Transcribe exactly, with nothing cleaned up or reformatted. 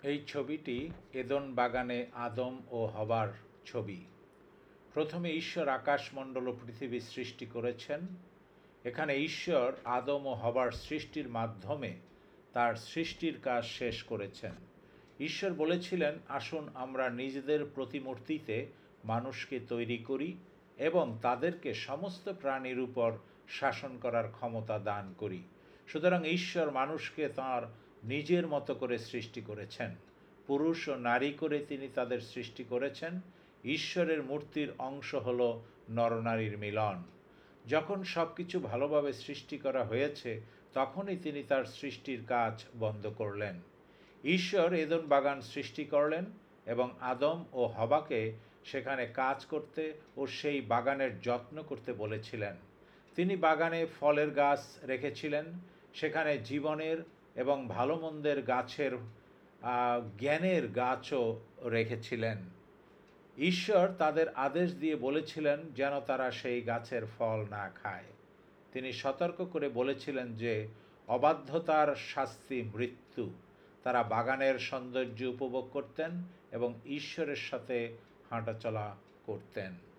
এই ছবিটি এদন বাগানে আদম ও হবার ছবি। প্রথমে ঈশ্বর আকাশমণ্ডল ও পৃথিবী সৃষ্টি করেছেন। এখানে ঈশ্বর আদম ও হবার সৃষ্টির মাধ্যমে তার সৃষ্টির কাজ শেষ করেছেন। ঈশ্বর বলেছিলেন, আসুন আমরা নিজেদের প্রতিমূর্তিতে মানুষকে তৈরি করি এবং তাদেরকে সমস্ত প্রাণীর উপর শাসন করার ক্ষমতা দান করি। সুতরাং ঈশ্বর মানুষকে তাঁর নিজের মতো করে সৃষ্টি করেছেন। পুরুষ ও নারী করে তিনি তাদের সৃষ্টি করেছেন। ঈশ্বরের মূর্তির অংশ হল নরনারীর মিলন। যখন সব কিছু ভালোভাবে সৃষ্টি করা হয়েছে, তখনই তিনি তার সৃষ্টির কাজ বন্ধ করলেন। ঈশ্বর এদন বাগান সৃষ্টি করলেন এবং আদম ও হবাকে সেখানে কাজ করতে ও সেই বাগানের যত্ন করতে বলেছিলেন। তিনি বাগানে ফলের গাছ রেখেছিলেন, সেখানে জীবনের এবং ভালো মন্দের গাছের জ্ঞানের গাছও রেখেছিলেন। ঈশ্বর তাদের আদেশ দিয়ে বলেছিলেন যেন তারা সেই গাছের ফল না খায়। তিনি সতর্ক করে বলেছিলেন যে অবাধ্যতার শাস্তি মৃত্যু। তারা বাগানের সৌন্দর্য উপভোগ করতেন এবং ঈশ্বরের সাথে হাঁটাচলা করতেন।